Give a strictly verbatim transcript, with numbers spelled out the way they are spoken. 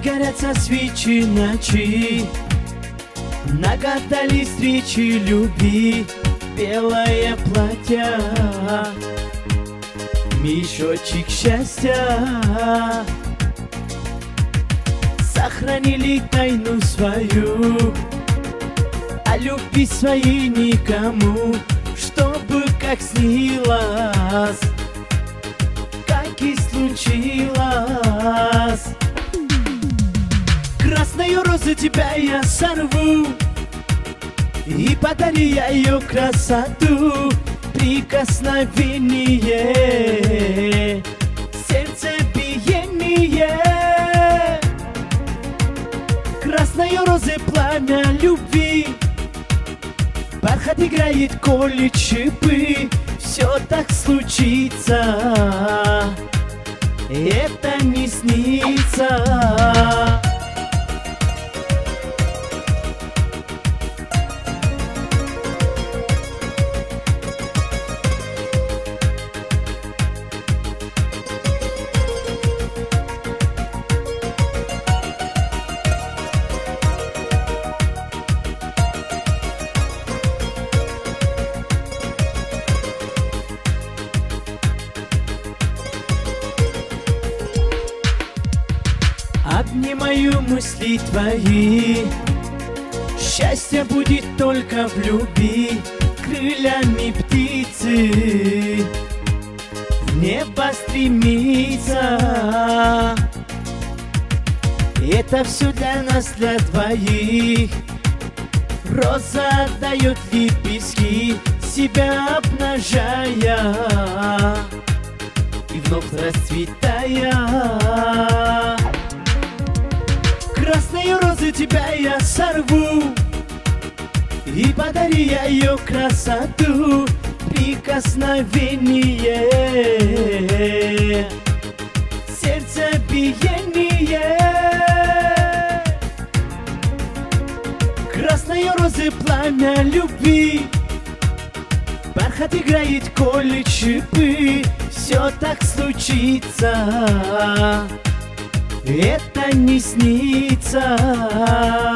Разгорятся свечи ночи, нагадали встречи любви, белое платье, мешочек счастья. Сохранили тайну свою, о любви своей никому, чтобы как снилось, как и случилось. Красную розу тебя я сорву и подарю я ее красоту. Прикосновение, сердцебиение. Красной розы пламя любви, бархат играет, колет шипы. Все так случится, это не снится. Обнимаю мысли твои, счастье будет только в любви. Крыльями птицы в небо стремится. Это все для нас, для двоих. Роза отдает лепестки, себя обнажая и вновь расцветая. Красную розу тебя я сорву и подарю я ее красоту. Прикосновение, сердцебиение. Красной розы пламя любви, бархат играет, колет шипы. Все так случится, это не снится.